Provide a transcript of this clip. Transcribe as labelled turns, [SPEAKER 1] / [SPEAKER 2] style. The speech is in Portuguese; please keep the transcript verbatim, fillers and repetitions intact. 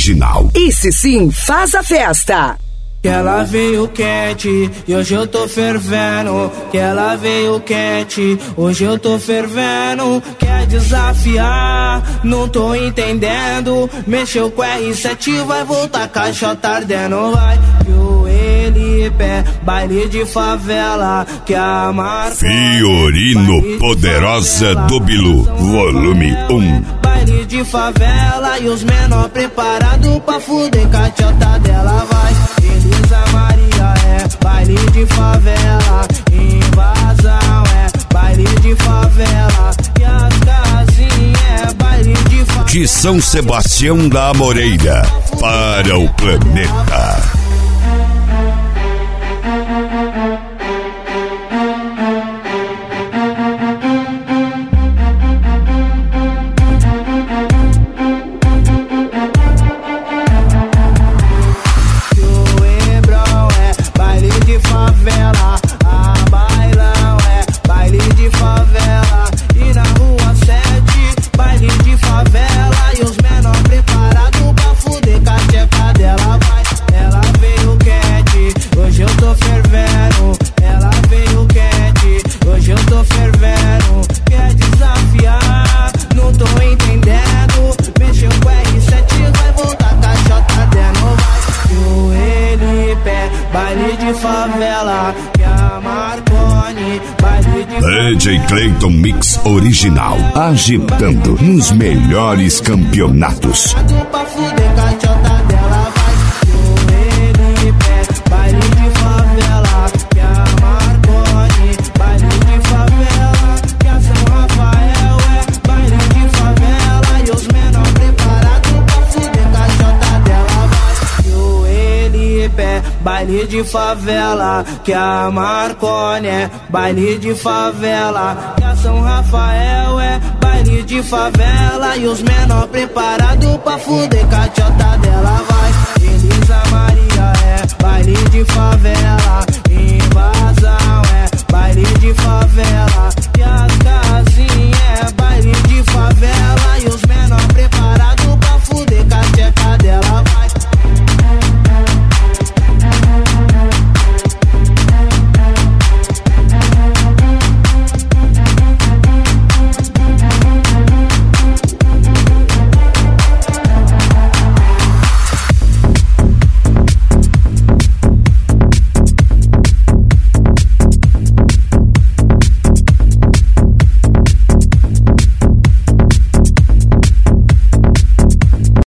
[SPEAKER 1] Original.
[SPEAKER 2] Esse sim faz a festa.
[SPEAKER 3] Que ela veio quente e hoje eu tô fervendo. Que ela veio quente, hoje eu tô fervendo. Quer desafiar, não tô entendendo. Mexeu com R sete, vai voltar caixota ardendo. Vai, viu ele pé, baile de favela. Que a marca
[SPEAKER 1] Fiorino Poderosa do Bilu, volume um.
[SPEAKER 3] Baile de favela e os menor preparado pra fuder caixota dela. Vai, Elisa Maria é baile de favela, invasão é baile de favela, e as casinhas é baile de favela.
[SPEAKER 1] De São Sebastião da Amoreira para o planeta. D J Clayton Mix Original, agitando nos melhores campeonatos.
[SPEAKER 3] Baile de favela, que a Marconi é baile de favela, que a São Rafael é baile de favela, e os menor preparado pra fuder caixota